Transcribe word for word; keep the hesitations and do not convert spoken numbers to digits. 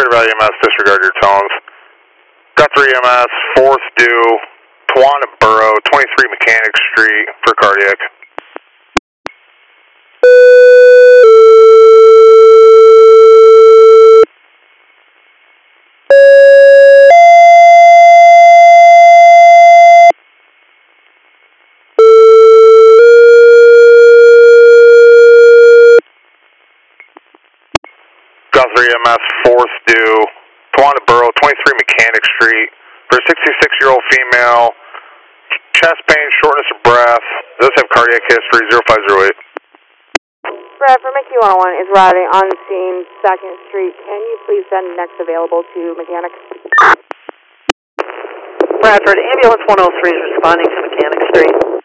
Valley E M S, disregard your tones. Guthrie E M S, fourth due, Tawana Borough, twenty-three Mechanic Street for cardiac. Guthrie E M S, fourth due, Tawana Borough, twenty-three Mechanic Street for a sixty-six-year-old female, chest pain, shortness of breath, does have cardiac history, zero five zero eight. Bradford, Mickey one oh one is routing on scene, second Street. Can you please send next available to mechanic? Bradford, ambulance one oh three is responding to Mechanic Street.